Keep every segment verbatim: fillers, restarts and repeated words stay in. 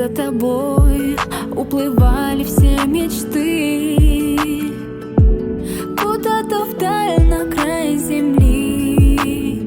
за тобой уплывали все мечты куда-то вдаль, на край земли.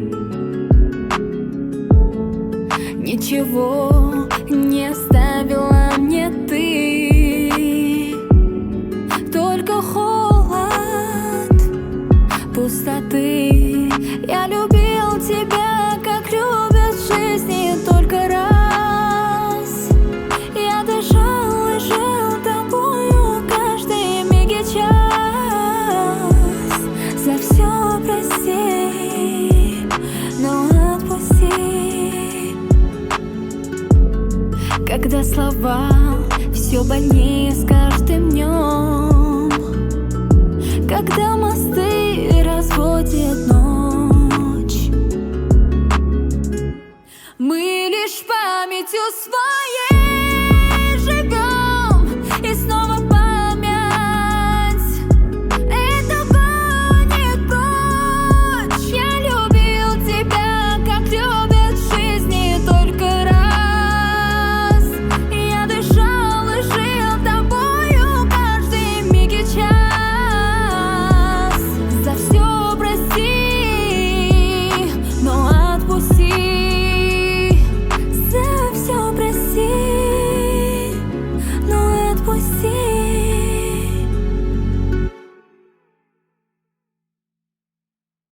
Ничего не оставила мне ты, только холод пустоты. Я любил тебя, как любят в жизни только раз. Я дышал и жил тобою каждый миг и час. За все прости, но отпусти. Когда слова все больнее с каждым днем, когда мосты разводит ночь, мы лишь памятью своей